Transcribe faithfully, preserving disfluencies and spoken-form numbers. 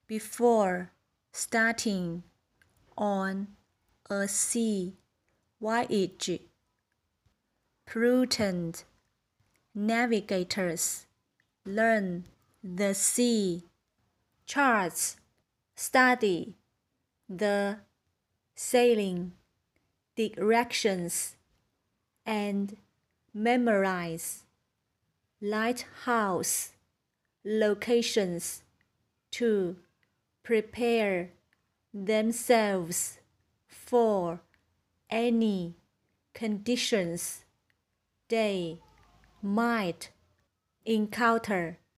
before starting on a sea voyage. Prudent navigators learn the sea charts, study the sailing directions, and memorize lighthouse locations to prepare themselves for any conditions they might encounter.